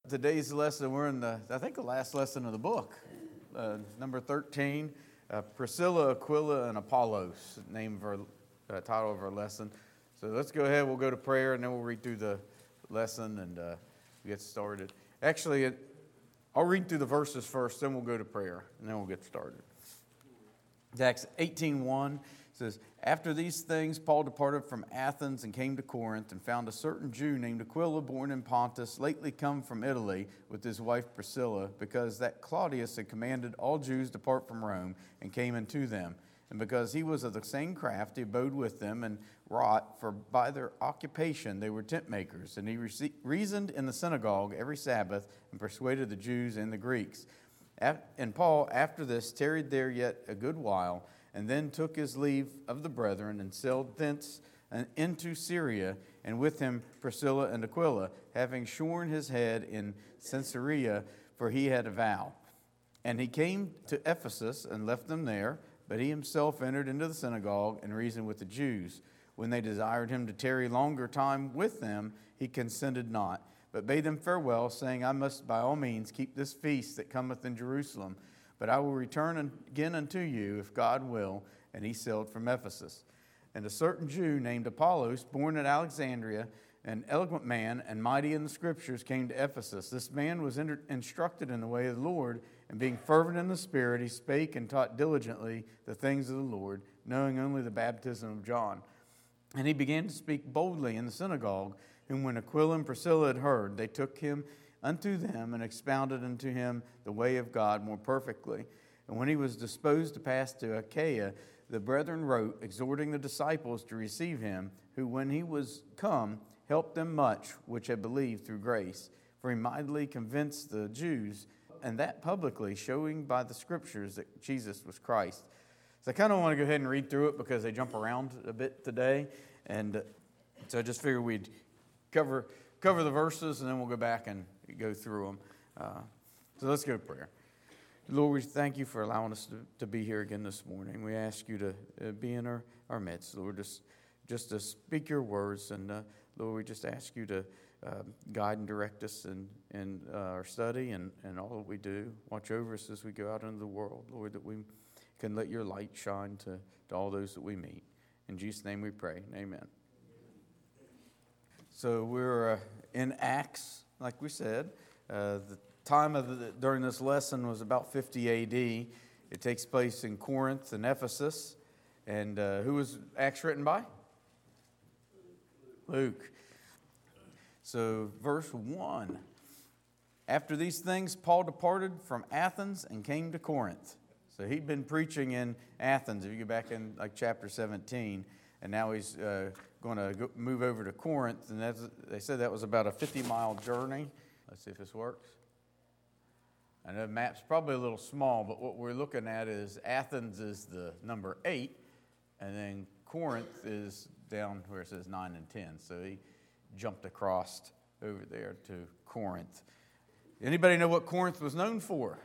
Today's lesson, we're in the last lesson of the book, number 13, Priscilla, Aquila, and Apollos, name of our title of our lesson. So let's go ahead, we'll go to prayer, and then we'll read through the lesson and get started. Actually, I'll read through the verses first, then we'll go to prayer, and then we'll get started. Acts 18:1 says, "After these things, Paul departed from Athens and came to Corinth and found a certain Jew named Aquila, born in Pontus, lately come from Italy with his wife Priscilla, because that Claudius had commanded all Jews depart from Rome, and came unto them. And because he was of the same craft, he abode with them and wrought, for by their occupation they were tent makers. And he reasoned in the synagogue every Sabbath and persuaded the Jews and the Greeks. And Paul, after this, tarried there yet a good while, and then took his leave of the brethren, and sailed thence into Syria, and with him Priscilla and Aquila, having shorn his head in Caesarea, for he had a vow. And he came to Ephesus, and left them there, but he himself entered into the synagogue, and reasoned with the Jews. When they desired him to tarry longer time with them, he consented not, but bade them farewell, saying, I must by all means keep this feast that cometh in Jerusalem, but I will return again unto you, if God will. And he sailed from Ephesus. And a certain Jew named Apollos, born at Alexandria, an eloquent man and mighty in the Scriptures, came to Ephesus. This man was instructed in the way of the Lord, and being fervent in the Spirit, he spake and taught diligently the things of the Lord, knowing only the baptism of John. And he began to speak boldly in the synagogue, whom when Aquila and Priscilla had heard, they took him unto them, and expounded unto him the way of God more perfectly. And when he was disposed to pass to Achaia, the brethren wrote, exhorting the disciples to receive him, who when he was come, helped them much which had believed through grace. For he mightily convinced the Jews, and that publicly, showing by the Scriptures that Jesus was Christ." So I kind of want to go ahead and read through it because they jump around a bit today. And so I just figured we'd cover the verses, and then we'll go back and go through them. So let's go to prayer. Lord, we thank you for allowing us to be here again this morning. We ask you to be in our midst, Lord, just to speak your words. And Lord, we just ask you to guide and direct us in our study and all that we do. Watch over us as we go out into the world, Lord, that we can let your light shine to all those that we meet. In Jesus' name we pray. Amen. So we're in Acts, like we said. The time during this lesson was about 50 A.D. It takes place in Corinth and Ephesus. And who was Acts written by? Luke. So verse 1. After these things, Paul departed from Athens and came to Corinth. So he'd been preaching in Athens, if you go back in like chapter 17, and now he's going to move over to Corinth, and they said that was about a 50-mile journey. Let's see if this works. I know the map's probably a little small, but what we're looking at is Athens is the number 8, and then Corinth is down where it says 9 and 10. So he jumped across over there to Corinth. Anybody know what Corinth was known for?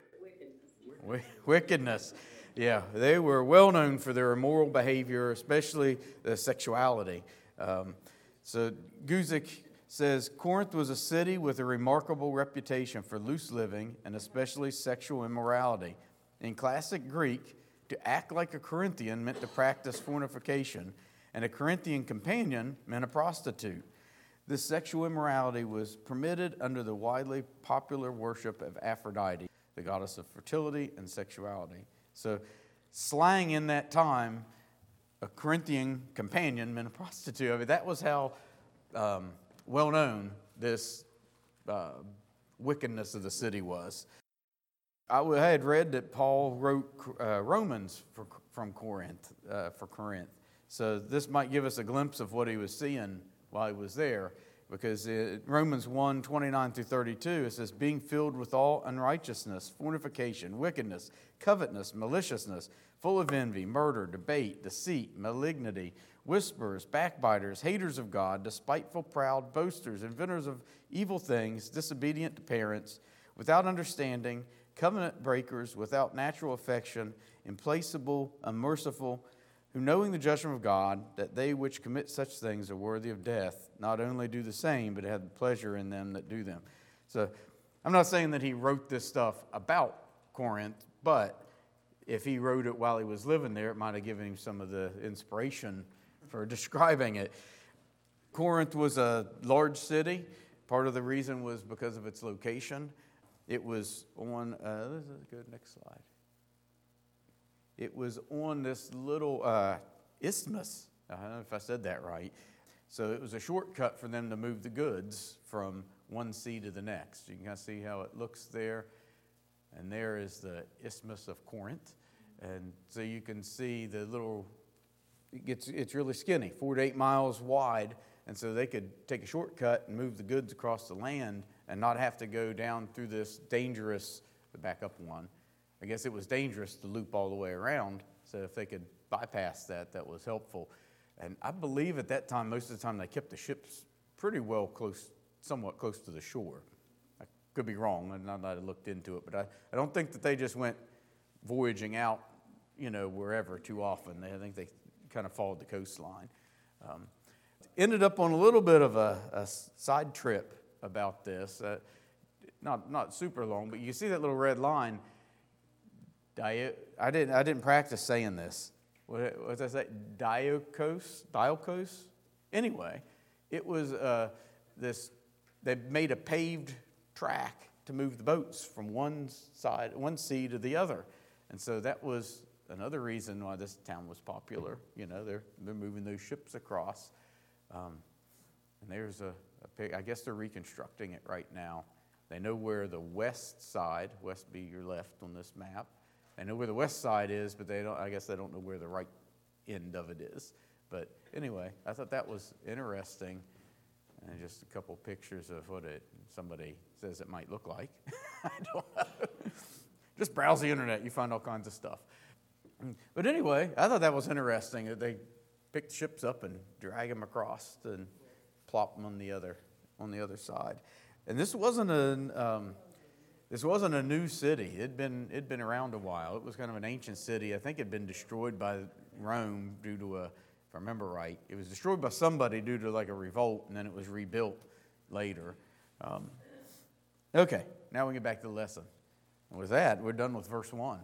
Wickedness. Yeah, they were well known for their immoral behavior, especially the sexuality. So Guzik says, Corinth was a city with a remarkable reputation for loose living and especially sexual immorality. In classic Greek, to act like a Corinthian meant to practice fornication, and a Corinthian companion meant a prostitute. This sexual immorality was permitted under the widely popular worship of Aphrodite, the goddess of fertility and sexuality. So slang in that time, a Corinthian companion meant a prostitute. I mean, that was how well known this wickedness of the city was. I had read that Paul wrote Romans from Corinth, for Corinth. So this might give us a glimpse of what he was seeing while he was there. Because Romans 1, 29 through 32, it says, being filled with all unrighteousness, fornication, wickedness, covetousness, maliciousness, full of envy, murder, debate, deceit, malignity, whisperers, backbiters, haters of God, despiteful, proud, boasters, inventors of evil things, disobedient to parents, without understanding, covenant breakers, without natural affection, implacable, unmerciful, who knowing the judgment of God, that they which commit such things are worthy of death, not only do the same, but have pleasure in them that do them. So I'm not saying that he wrote this stuff about Corinth, but if he wrote it while he was living there, it might have given him some of the inspiration for describing it. Corinth was a large city. Part of the reason was because of its location. It was on, this is good, next slide. It was on this little isthmus. I don't know if I said that right. So it was a shortcut for them to move the goods from one sea to the next. You can kind of see how it looks there. And there is the Isthmus of Corinth. And so you can see the little, it's really skinny, 4 to 8 miles wide. And so they could take a shortcut and move the goods across the land and not have to go down through this dangerous, the backup one. I guess it was dangerous to loop all the way around. So if they could bypass that, that was helpful. And I believe at that time, most of the time, they kept the ships pretty well close, somewhat close to the shore. I could be wrong, and not that I looked into it, but I don't think that they just went voyaging out, wherever too often. I think they kind of followed the coastline. Ended up on a little bit of a side trip about this. Not super long, but you see that little red line. I didn't practice saying this. What did I say? Diokos? Anyway, it was they made a paved track to move the boats from one sea to the other. And so that was another reason why this town was popular. They're moving those ships across. And there's I guess they're reconstructing it right now. They know where the west side, west be your left on this map. They know where the west side is, but I guess they don't know where the right end of it is. But anyway, I thought that was interesting. And just a couple pictures of what somebody says it might look like. I don't know. Just browse the internet, you find all kinds of stuff. But anyway, I thought that was interesting that they picked ships up and drag them across and plop them on the other side. And this wasn't a new city. It'd been around a while. It was kind of an ancient city. I think it'd been destroyed by Rome due to if I remember right, it was destroyed by somebody due to like a revolt, and then it was rebuilt later. Okay, now we get back to the lesson. And with that, we're done with verse 1.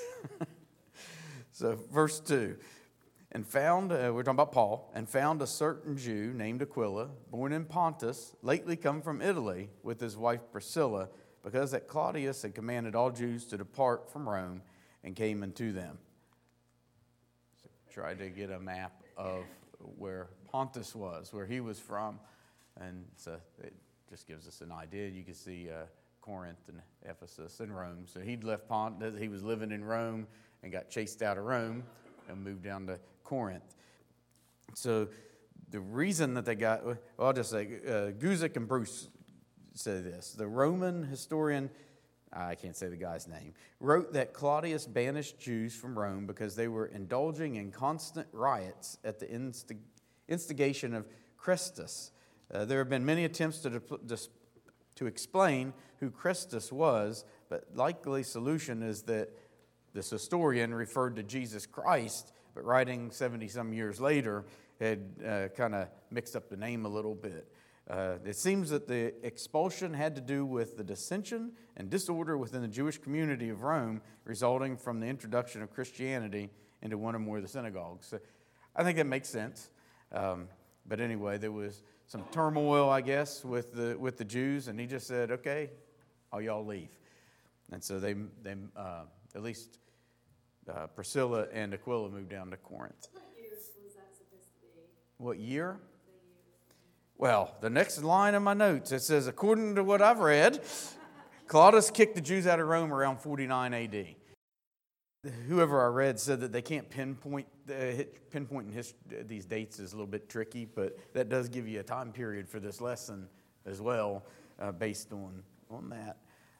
So verse 2. And found, we're talking about Paul, and found a certain Jew named Aquila, born in Pontus, lately come from Italy, with his wife Priscilla, because that Claudius had commanded all Jews to depart from Rome, and came unto them. So tried to get a map of where Pontus was, where he was from, and so it just gives us an idea. You can see Corinth and Ephesus and Rome. So he'd left Pontus, he was living in Rome, and got chased out of Rome, and moved down to Corinth. So the reason that they got, well, I'll just say, Guzik and Bruce say this. The Roman historian, I can't say the guy's name, wrote that Claudius banished Jews from Rome because they were indulging in constant riots at the instigation of Chrestus. There have been many attempts to explain who Chrestus was, but likely solution is that this historian referred to Jesus Christ, but writing 70-some years later had kind of mixed up the name a little bit. It seems that the expulsion had to do with the dissension and disorder within the Jewish community of Rome, resulting from the introduction of Christianity into one or more of the synagogues. So I think that makes sense. But anyway, there was some turmoil, I guess, with the Jews, and he just said, "Okay, all y'all leave." And so they at least Priscilla and Aquila moved down to Corinth. What year was that supposed to be? What year? Well, the next line in my notes, it says, according to what I've read, Claudius kicked the Jews out of Rome around 49 A.D. Whoever I read said that they can't pinpoint in these dates is a little bit tricky, but that does give you a time period for this lesson as well, based on that.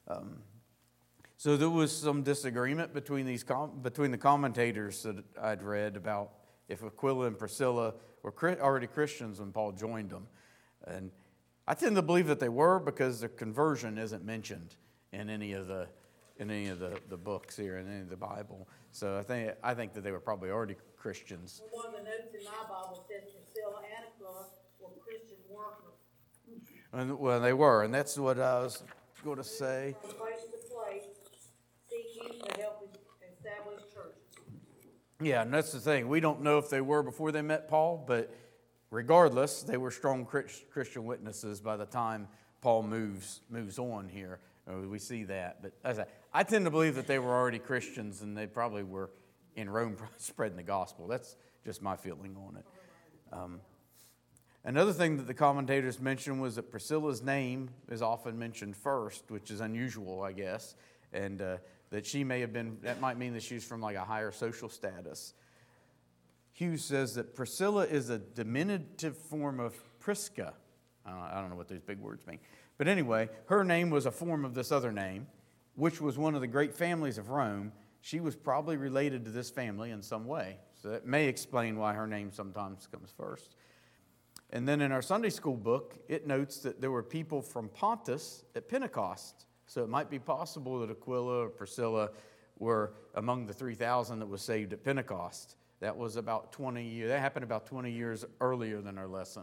So there was some disagreement between the commentators that I'd read about if Aquila and Priscilla were already Christians when Paul joined them. And I tend to believe that they were, because their conversion isn't mentioned in any of the books here, in any of the Bible. So I think that they were probably already Christians. Well, one of the notes in my Bible says Priscilla and Aquila were Christian workers. Well, they were, and that's what I was going to say. From place to place, seeking to help establish churches. Yeah, and that's the thing. We don't know if they were before they met Paul, but regardless, they were strong Christian witnesses by the time Paul moves on here. We see that. But as I tend to believe that they were already Christians and they probably were in Rome spreading the gospel. That's just my feeling on it. Another thing that the commentators mentioned was that Priscilla's name is often mentioned first, which is unusual, I guess, and that she may have been, that might mean that she's from like a higher social status. Hughes says that Priscilla is a diminutive form of Prisca. I don't know what those big words mean. But anyway, her name was a form of this other name, which was one of the great families of Rome. She was probably related to this family in some way. So that may explain why her name sometimes comes first. And then in our Sunday school book, it notes that there were people from Pontus at Pentecost. So it might be possible that Aquila or Priscilla were among the 3,000 that was saved at Pentecost. That was about 20 years. That happened about 20 years earlier than our lesson.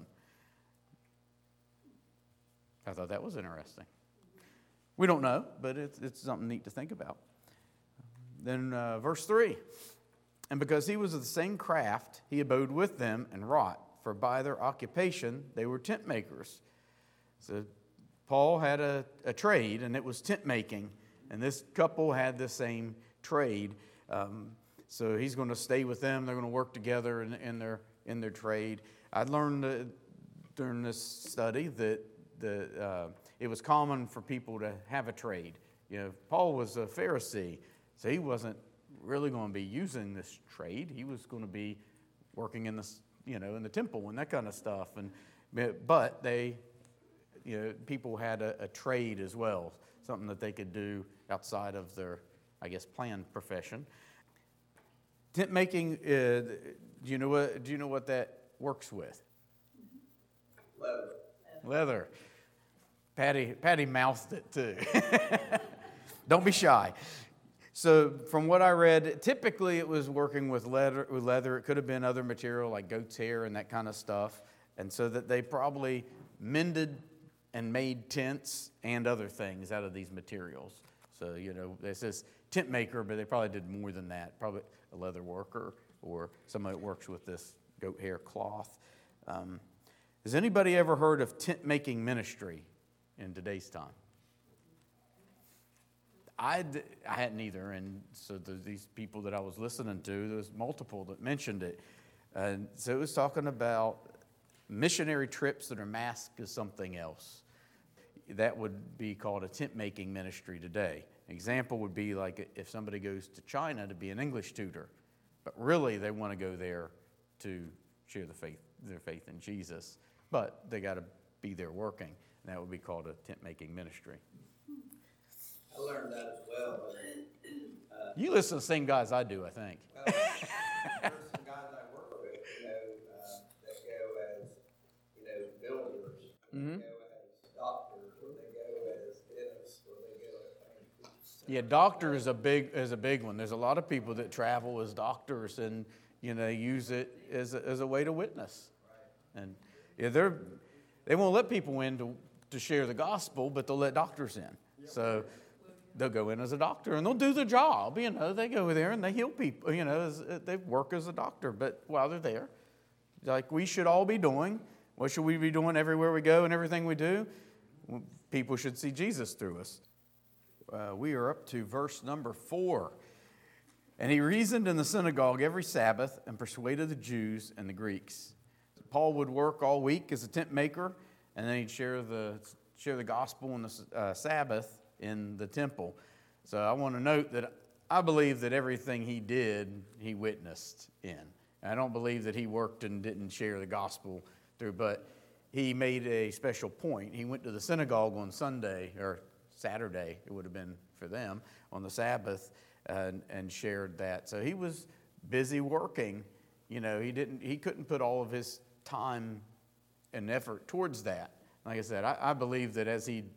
I thought that was interesting. We don't know, but it's something neat to think about. Then verse 3. And because he was of the same craft, he abode with them and wrought. For by their occupation they were tent makers. So Paul had a trade, and it was tent making. And this couple had the same trade. So he's going to stay with them. They're going to work together in their trade. I learned during this study that it was common for people to have a trade. You know, Paul was a Pharisee, so he wasn't really going to be using this trade. He was going to be working in the temple and that kind of stuff. But people had a trade as well, something that they could do outside of their, I guess, planned profession. Tent making, do you know what that works with? Leather. Patty mouthed it too. Don't be shy. So from what I read, typically it was working with leather. It could have been other material like goat's hair and that kind of stuff. And so that they probably mended and made tents and other things out of these materials. So, this is tent maker, but they probably did more than that. Probably a leather worker or somebody that works with this goat hair cloth. Has anybody ever heard of tent making ministry in today's time? I hadn't either, and so these people that I was listening to, there was multiple that mentioned it. And so it was talking about missionary trips that are masked as something else. That would be called a tent-making ministry today. An example would be like if somebody goes to China to be an English tutor, but really they want to go there to share their faith in Jesus, but they got to be there working, and that would be called a tent-making ministry. I learned that as well. You listen to the same guys I do, I think. Well, there's some guys I work with, that go as, builders, Mm-hmm. they go as doctors, or they go as dentists, or they go as things. Yeah, doctor is a big one. There's a lot of people that travel as doctors and use it as a way to witness. Right. And they won't let people in to share the gospel, but they'll let doctors in. Yep. So they'll go in as a doctor and they'll do the job. They go there and they heal people. They work as a doctor, but while they're there, like we should all be doing. What should we be doing everywhere we go and everything we do? People should see Jesus through us. We are up to verse number 4. And he reasoned in the synagogue every Sabbath and persuaded the Jews and the Greeks. Paul would work all week as a tent maker, and then he'd share the gospel on the Sabbath in the temple. So I want to note that I believe that everything he did, he witnessed in. I don't believe that he worked and didn't share the gospel through, but he made a special point. He went to the synagogue on Sunday, or Saturday, it would have been for them, on the Sabbath, and shared that. So he was busy working. He couldn't put all of his time and effort towards that. Like I said, I believe that as he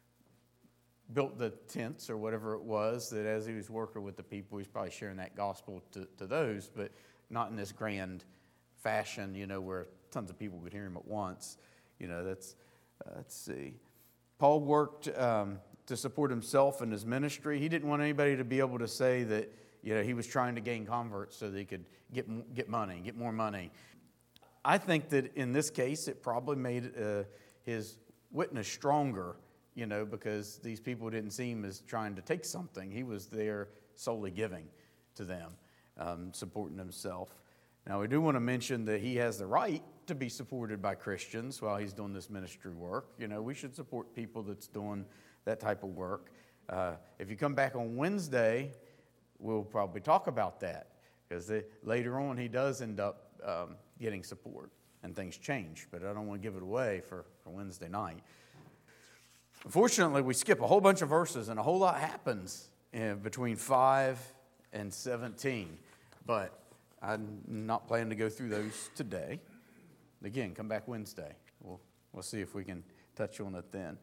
built the tents or whatever it was, that as he was working with the people, he's probably sharing that gospel to those, but not in this grand fashion, where tons of people could hear him at once. Let's see. Paul worked to support himself and his ministry. He didn't want anybody to be able to say that, he was trying to gain converts so that he could get money, get more money. I think that in this case, it probably made his witness stronger, because these people didn't see him as trying to take something. He was there solely giving to them, supporting himself. Now, we do want to mention that he has the right to be supported by Christians while he's doing this ministry work. We should support people that's doing that type of work. If you come back on Wednesday, we'll probably talk about that, because later on he does end up getting support and things change, but I don't want to give it away for Wednesday night. Unfortunately, we skip a whole bunch of verses and a whole lot happens between 5 and 17, but I'm not planning to go through those today. Again, come back Wednesday. We'll see if we can touch on it then.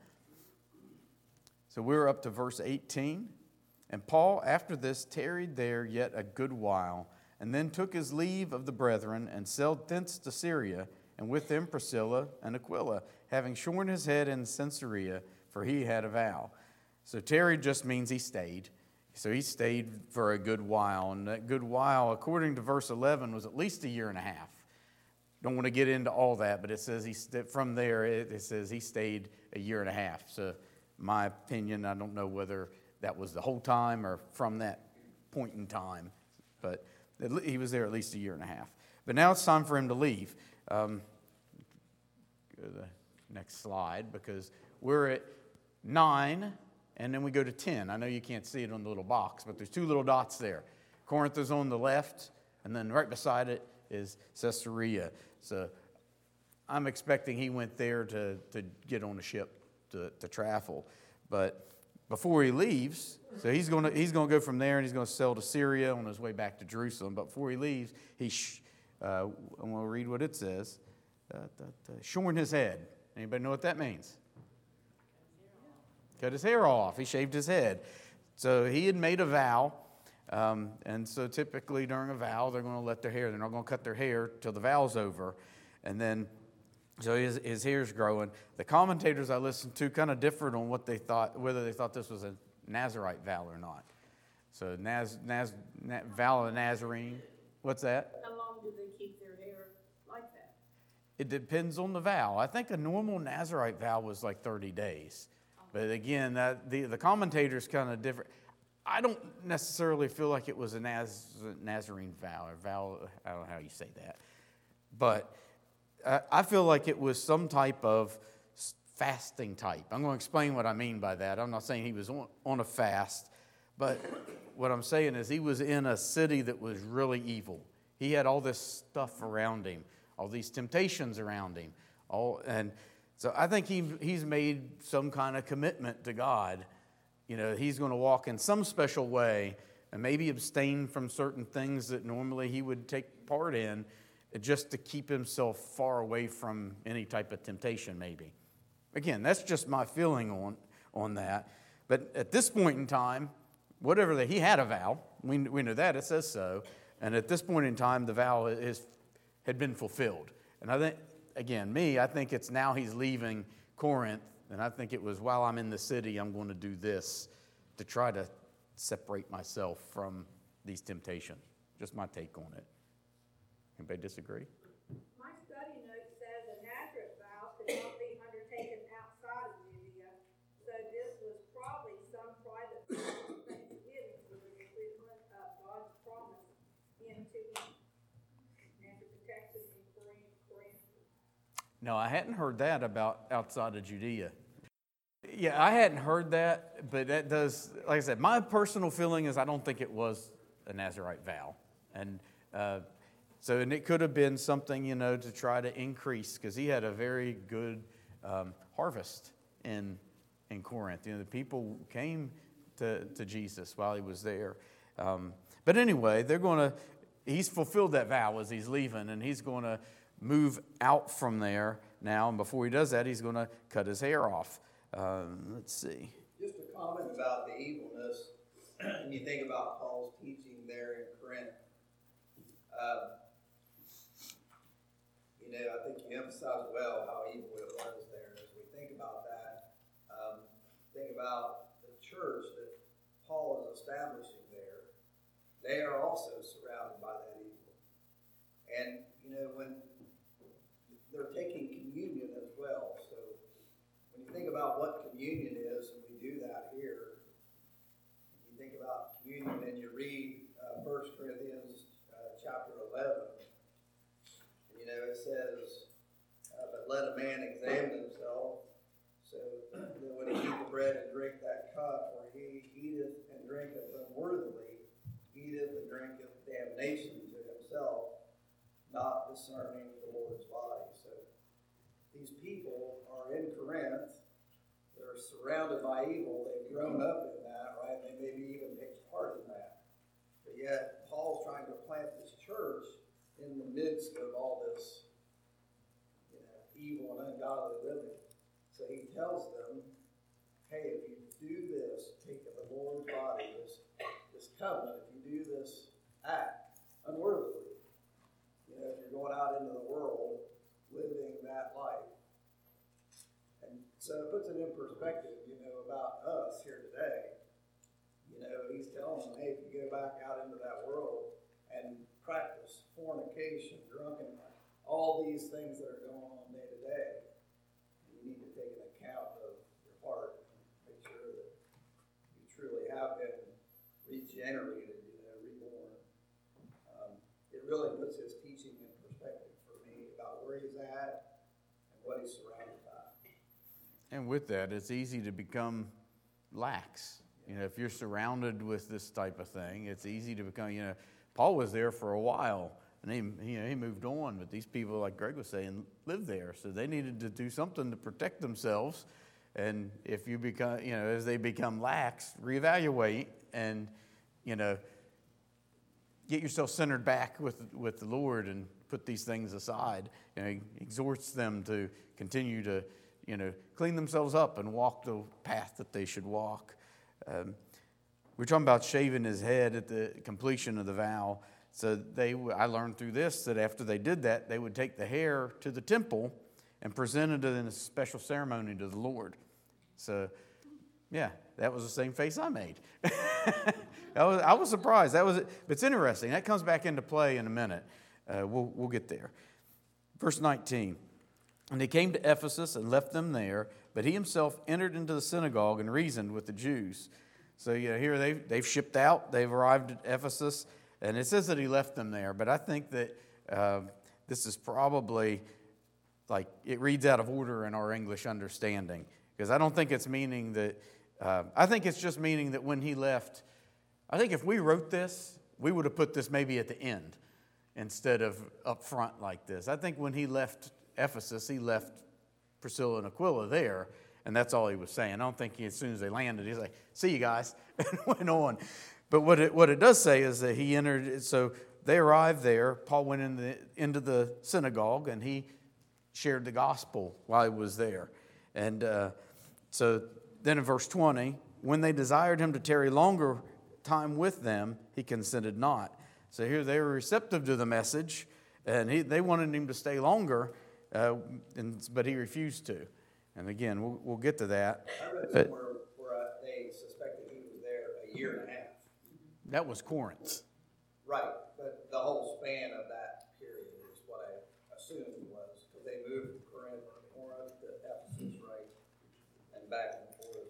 So we're up to verse 18. And Paul, after this, tarried there yet a good while, and then took his leave of the brethren, and sailed thence to Syria, and with them Priscilla and Aquila, having shorn his head in Caesarea, for he had a vow. So tarried just means he stayed. So he stayed for a good while, and that good while, according to verse 11, was at least a year and a half. Don't want to get into all that, but it says from there, it says he stayed a year and a half. So my opinion, I don't know whether that was the whole time or from that point in time, but he was there at least a year and a half. But now it's time for him to leave. Go to the next slide, because we're at 9, and then we go to 10. I know you can't see it on the little box, but there's 2 little dots there. Corinth is on the left, and then right beside it is Caesarea. So I'm expecting he went there to get on a ship to travel. But before he leaves, so he's going to go from there, and he's going to sail to Syria on his way back to Jerusalem. But before he leaves, I'm going to read what it says. Shorn his head. Anybody know what that means? Cut his hair off. He shaved his head. So he had made a vow. And so typically during a vow, they're going to let their hair. They're not going to cut their hair till the vow's over. And then, so his hair's growing. The commentators I listened to kind of differed on what they thought, whether they thought this was a Nazarite vow or not. So vow of Nazarene. What's that? How long do they keep their hair like that? It depends on the vow. I think a normal Nazarite vow was like 30 days. But again, the commentators kind of different. I don't necessarily feel like it was a Nazarene vow, or vow, I don't know how you say that. But I feel like it was some type of fasting type. I'm going to explain what I mean by that. I'm not saying he was on a fast, but what I'm saying is he was in a city that was really evil. He had all this stuff around him, all these temptations around him. And so I think he's made some kind of commitment to God. He's going to walk in some special way and maybe abstain from certain things that normally he would take part in, just to keep himself far away from any type of temptation, maybe. Again, that's just my feeling on that. But at this point in time, he had a vow. We know that, it says so. And at this point in time, the vow had been fulfilled. And I think, again, I think it's now he's leaving Corinth. And I think it was, while I'm in the city, I'm going to do this to try to separate myself from these temptations. Just my take on it. Anybody disagree? My study note says a Nazarite vow could not be undertaken outside of Judea, so this was probably some private thanksgiving for the fulfillment of God's promise into him and to protect him in Corinth. No, I hadn't heard that about outside of Judea. Yeah, I hadn't heard that, but that does, like I said, my personal feeling is I don't think it was a Nazarite vow. And and it could have been something, to try to increase, because he had a very good harvest in Corinth. The people came to Jesus while he was there. But anyway, he's fulfilled that vow as he's leaving, and he's going to move out from there now. And before he does that, he's going to cut his hair off. Let's see. Just a comment about the evilness. And you think about Paul's teaching there in Corinth. I think you emphasize well how evil it was there. As we think about that, think about church that Paul is establishing there, they are also surrounded by that evil. And, when they're taking communion as well, so when you think about what communion is, and we do that here, you think about communion and you read 1 Corinthians chapter 11, it says, but let a man examine himself, so that when he eat the bread and drink that cup, or he eateth and drinketh unworthily, eateth and drinketh damnation to himself, not discerning the Lord's body. So these people are in Corinth. They're surrounded by evil. They've grown up in that, right? They maybe even take part in that. But yet, Paul's trying to plant this church in the midst of all this evil and ungodly living. So he tells them, hey, if you do this, take of the Lord's body, this covenant, if you do this act unworthily, if you're going out into the world living that life. And so it puts it in perspective, about us here today. He's telling them, hey, if you go back out into that world and practice fornication, drunkenness, all these things that are going on day to day, you need to take an account of your heart, make sure that you truly have been regenerated, reborn. It really puts his teaching in perspective for me about where he's at and what he's surrounded by. And with that, it's easy to become lax. If you're surrounded with this type of thing, it's easy to become, Paul was there for a while, and he moved on, but these people, like Greg was saying, lived there, so they needed to do something to protect themselves. And if you become, as they become lax, reevaluate and, get yourself centered back with the Lord and put these things aside. He exhorts them to continue to, clean themselves up and walk the path that they should walk. We're talking about shaving his head at the completion of the vow. So I learned through this that after they did that, they would take the hair to the temple and present it in a special ceremony to the Lord. So, yeah, that was the same face I made. I was surprised. It's interesting. That comes back into play in a minute. We'll get there. Verse 19. And he came to Ephesus and left them there, but he himself entered into the synagogue and reasoned with the Jews. So here they've shipped out. They've arrived at Ephesus, and it says that he left them there. But I think that this is probably like it reads out of order in our English understanding, because I don't think it's meaning that. I think it's just meaning that when he left. I think if we wrote this, we would have put this maybe at the end instead of up front like this. I think when he left Ephesus, he left Priscilla and Aquila there, and that's all he was saying. I don't think as soon as they landed, he's like, see you guys, and went on. But what it does say is that he entered, so they arrived there. Paul went into the synagogue, and he shared the gospel while he was there. And so then in verse 20, when they desired him to tarry longer time with them, he consented not. So here they were receptive to the message, and they wanted him to stay longer, but he refused to. And again, we'll get to that. I read somewhere where they suspected he was there a year and a half. That was Corinth. Right, but the whole span of that period is what I assumed was, because they moved from Corinth to Ephesus, right, and back and forth.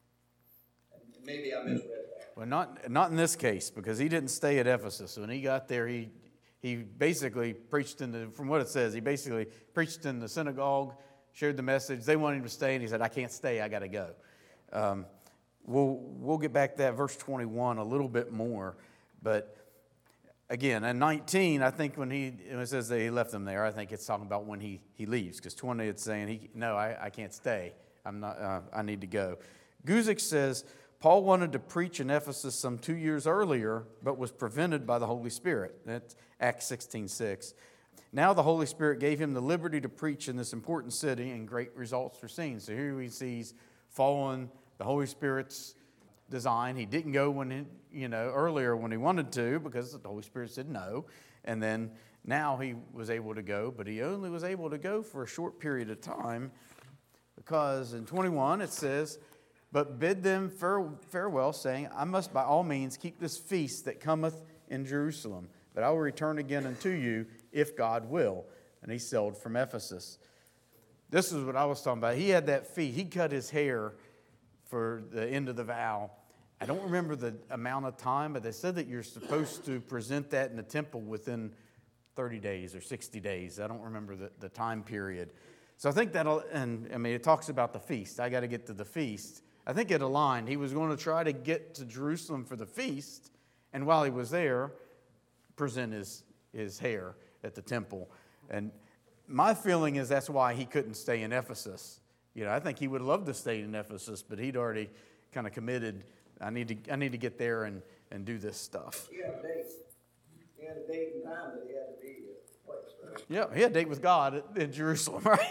And maybe I misread that. Well, not in this case, because he didn't stay at Ephesus. When he got there, he basically preached from what it says, he basically preached in the synagogue, shared the message. They wanted him to stay, and he said, I can't stay, I got to go. We'll get back to that verse 21 a little bit more. But again, in 19, I think when it says that he left them there, I think it's talking about when he leaves. Because 20, it's saying, I can't stay. I need to go. Guzik says, Paul wanted to preach in Ephesus some 2 years earlier, but was prevented by the Holy Spirit. That's Acts 16:6. Now the Holy Spirit gave him the liberty to preach in this important city, and great results were seen. So here he sees following the Holy Spirit's design. He didn't go earlier when he wanted to, because the Holy Spirit said no. And then now he was able to go, but he only was able to go for a short period of time, because in 21 it says, but bid them farewell, saying, I must by all means keep this feast that cometh in Jerusalem, but I will return again unto you, if God will. And he sailed from Ephesus. This is what I was talking about. He had that feast. He cut his hair for the end of the vow. I don't remember the amount of time, but they said that you're supposed to present that in the temple within 30 days or 60 days. I don't remember the time period. So I think that'll, and I mean, it talks about the feast. I got to get to the feast. I think it aligned. He was going to try to get to Jerusalem for the feast, and while he was there, present his hair at the temple. And my feeling is that's why he couldn't stay in Ephesus. You know, I think he would love to stay in Ephesus, but he'd already kind of committed. I need to get there and do this stuff. He had a date. He had a date and time that he had to be at the place, right? Yeah, he had a date with God in Jerusalem, right?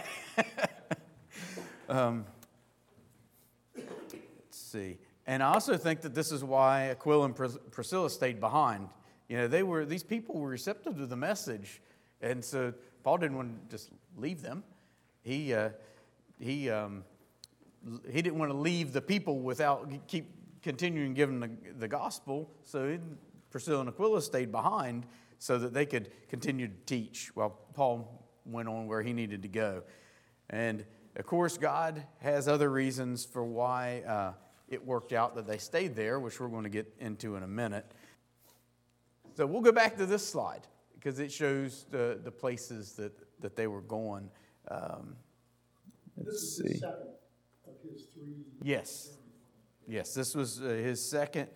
Let's see. And I also think that this is why Aquila and Priscilla stayed behind. You know, these people were receptive to the message, and so Paul didn't want to just leave them. He didn't want to leave the people without keep continuing giving the gospel. So Priscilla and Aquila stayed behind so that they could continue to teach while Paul went on where he needed to go. And of course, God has other reasons for why it worked out that they stayed there, which we're going to get into in a minute. So we'll go back to this slide because it shows the places that they were going. This is the second of his three. Yes, this was his second.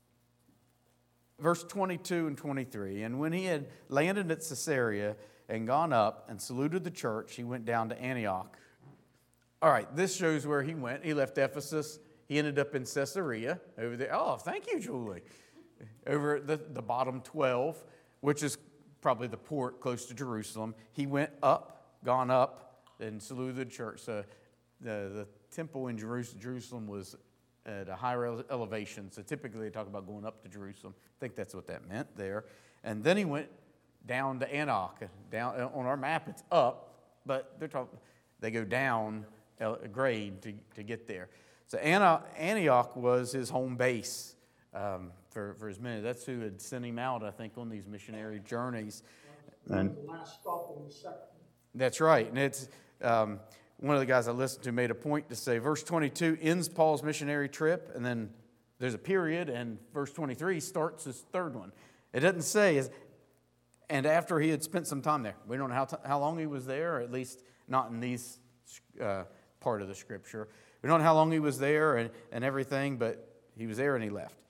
Verse 22 and 23. And when he had landed at Caesarea and gone up and saluted the church, he went down to Antioch. All right, this shows where he went. He left Ephesus. He ended up in Caesarea over there. Oh, thank you, Julie. Over at the bottom 12, which is probably the port close to Jerusalem. He went up, gone up, and saluted the church. So the temple in Jerusalem was at a higher elevation. So typically they talk about going up to Jerusalem. I think that's what that meant there. And then he went down to Antioch. Down on our map, it's up, but they go down a grade to get there. So Antioch was his home base for his ministry. That's who had sent him out, I think, on these missionary journeys. And the last stop on the second. That's right. And it's one of the guys I listened to made a point to say, verse 22 ends Paul's missionary trip, and then there's a period, and verse 23 starts his third one. It doesn't say, and after he had spent some time there. We don't know how long he was there, or at least not in these part of the scripture. We don't know how long he was there and everything, but he was there and he left.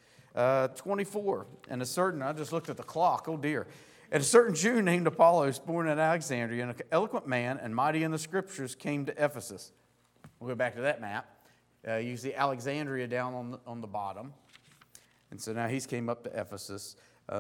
24, and I just looked at the clock, oh dear. And a certain Jew named Apollos, born at Alexandria, an eloquent man and mighty in the scriptures, came to Ephesus. We'll go back to that map. You see Alexandria down on the bottom. And so now he's came up to Ephesus.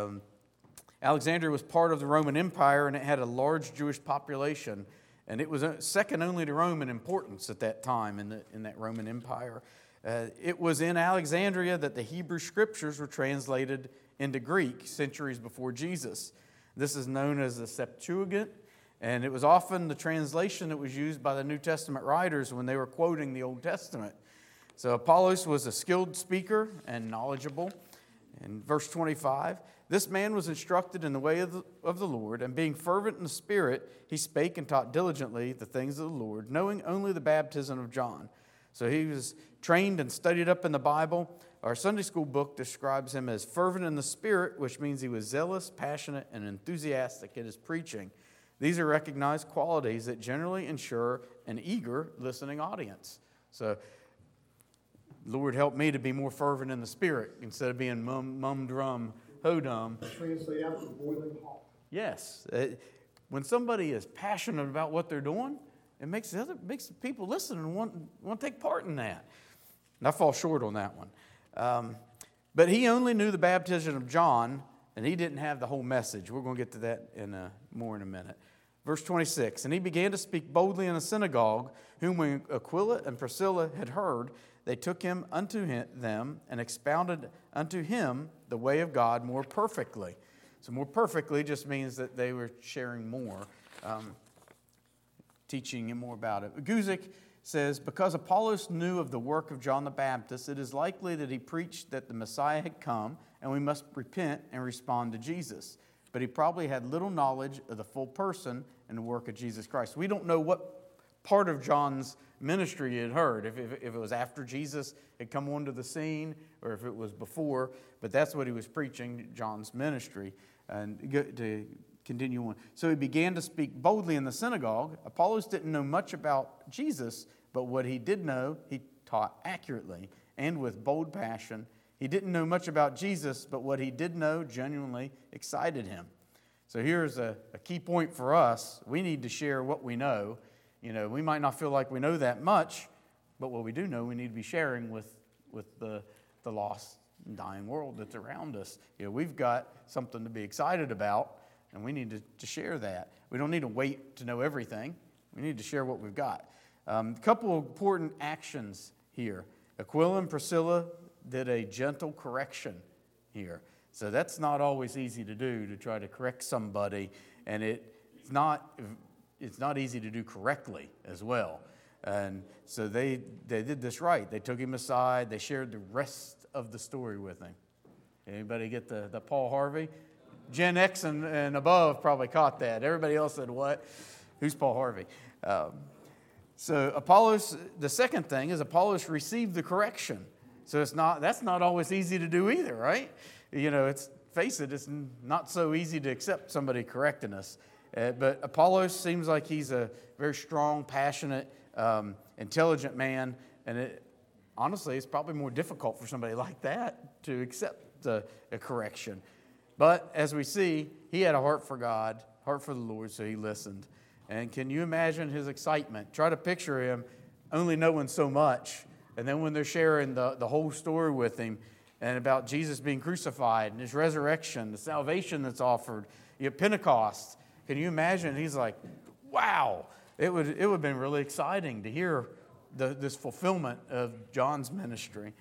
Alexandria was part of the Roman Empire, and it had a large Jewish population. And it was second only to Rome in importance at that time in that Roman Empire. It was in Alexandria that the Hebrew scriptures were translated into Greek centuries before Jesus. This is known as the Septuagint, and it was often the translation that was used by the New Testament writers when they were quoting the Old Testament. So Apollos was a skilled speaker and knowledgeable. In verse 25, this man was instructed in the way of the Lord, and being fervent in the Spirit, he spake and taught diligently the things of the Lord, knowing only the baptism of John. So he was trained and studied up in the Bible. Our Sunday school book describes him as fervent in the Spirit, which means he was zealous, passionate, and enthusiastic in his preaching. These are recognized qualities that generally ensure an eager listening audience. So, Lord, help me to be more fervent in the Spirit instead of being mum drum, ho-dum. Translate out to boiling hot. Yes. When somebody is passionate about what they're doing, it makes people listen and want to take part in that. And I fall short on that one. But he only knew the baptism of John, and he didn't have the whole message. We're going to get to that more in a minute. Verse 26, and he began to speak boldly in the synagogue, whom when Aquila and Priscilla had heard, they took him unto them and expounded unto him the way of God more perfectly. So more perfectly just means that they were sharing more, teaching him more about it. Guzik says, because Apollos knew of the work of John the Baptist, it is likely that he preached that the Messiah had come and we must repent and respond to Jesus. But he probably had little knowledge of the full person and the work of Jesus Christ. We don't know what part of John's ministry he had heard, if it was after Jesus had come onto the scene or if it was before, but that's what he was preaching, John's ministry. And to continue on. So he began to speak boldly in the synagogue. Apollos didn't know much about Jesus, but what he did know, he taught accurately and with bold passion. He didn't know much about Jesus, but what he did know genuinely excited him. So here's a key point for us. We need to share what we know. You know, we might not feel like we know that much, but what we do know, we need to be sharing with the lost and dying world that's around us. You know, we've got something to be excited about, and we need to share that. We don't need to wait to know everything. We need to share what we've got. A couple of important actions here. Aquila and Priscilla did a gentle correction here. So that's not always easy to do, to try to correct somebody, and it's not easy to do correctly as well. And so they did this right. They took him aside. They shared the rest of the story with him. Anybody get the Paul Harvey? Gen X and above probably caught that. Everybody else said, what? Who's Paul Harvey? So Apollos, the second thing is Apollos received the correction. So that's not always easy to do either, right? You know, face it, it's not so easy to accept somebody correcting us. But Apollos seems like he's a very strong, passionate, intelligent man. And honestly, it's probably more difficult for somebody like that to accept a correction. But as we see, he had a heart for God, heart for the Lord, so he listened. And can you imagine his excitement? Try to picture him only knowing so much. And then when they're sharing the whole story with him and about Jesus being crucified and his resurrection, the salvation that's offered, Pentecost. Can you imagine? He's like, wow. It would have been really exciting to hear this fulfillment of John's ministry.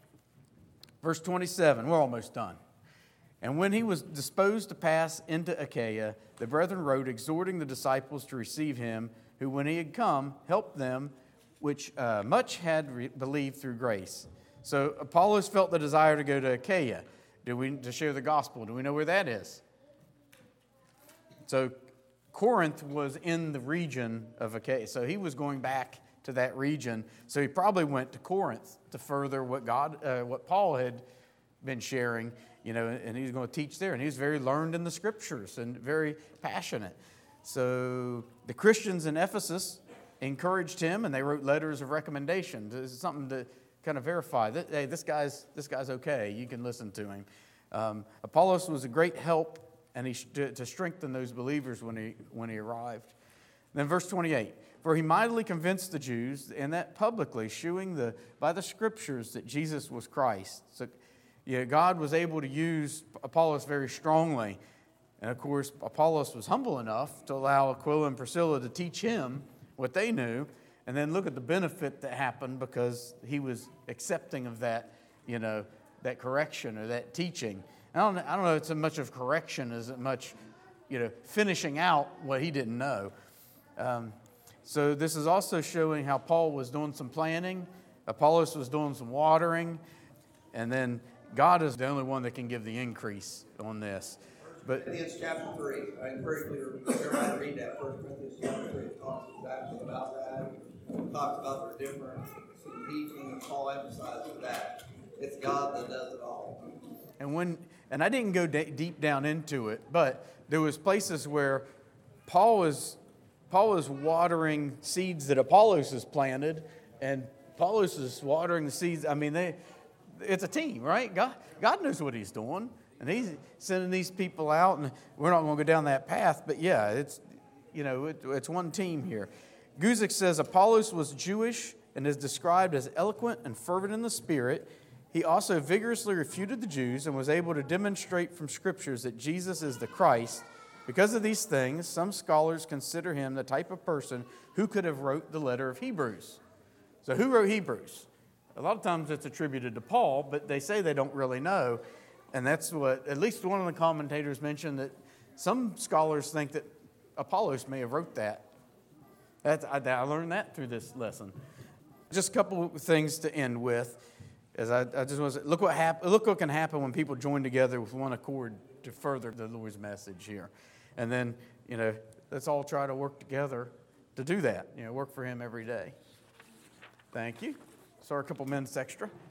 Verse 27, we're almost done. And when he was disposed to pass into Achaia, the brethren wrote, exhorting the disciples to receive him, who when he had come, helped them, which much had believed through grace. So Apollos felt the desire to go to Achaia to share the gospel. Do we know where that is? So Corinth was in the region of Achaia. So he was going back to that region. So he probably went to Corinth to further what Paul had been sharing, and he was going to teach there. And he was very learned in the scriptures and very passionate. So the Christians in Ephesus encouraged him, and they wrote letters of recommendation. This is something to kind of verify that, hey, this guy's okay. You can listen to him. Apollos was a great help, and to strengthen those believers when he arrived. Then verse 28, for he mightily convinced the Jews, and that publicly, shewing by the scriptures that Jesus was Christ. So God was able to use Apollos very strongly. And of course, Apollos was humble enough to allow Aquila and Priscilla to teach him what they knew. And then look at the benefit that happened because he was accepting of that, that correction or that teaching. I don't know it's as much of correction as much, finishing out what he didn't know. So this is also showing how Paul was doing some planning. Apollos was doing some watering. And then God is the only one that can give the increase on this. But Corinthians chapter 3, I encourage you to read that. 1 Corinthians chapter 3 talks exactly about that. It talks about the difference in teaching, and Paul emphasizes that. It's God that does it all. And I didn't go deep down into it, but there was places where Paul was watering seeds that Apollos has planted, and Apollos is watering the seeds. I mean, it's a team, right? God knows what he's doing, and he's sending these people out, and we're not going to go down that path, but yeah, it's one team here. Guzik says Apollos was Jewish and is described as eloquent and fervent in the spirit. He also vigorously refuted the Jews and was able to demonstrate from scriptures that Jesus is the Christ. Because of these things, some scholars consider him the type of person who could have wrote the letter of Hebrews. So who wrote Hebrews? A lot of times it's attributed to Paul, but they say they don't really know. And that's what, at least one of the commentators mentioned, that some scholars think that Apollos may have wrote that. I learned that through this lesson. Just a couple of things to end with. As I just want to say, look what can happen when people join together with one accord to further the Lord's message here. And then, let's all try to work together to do that. Work for Him every day. Thank you. Sorry, a couple minutes extra.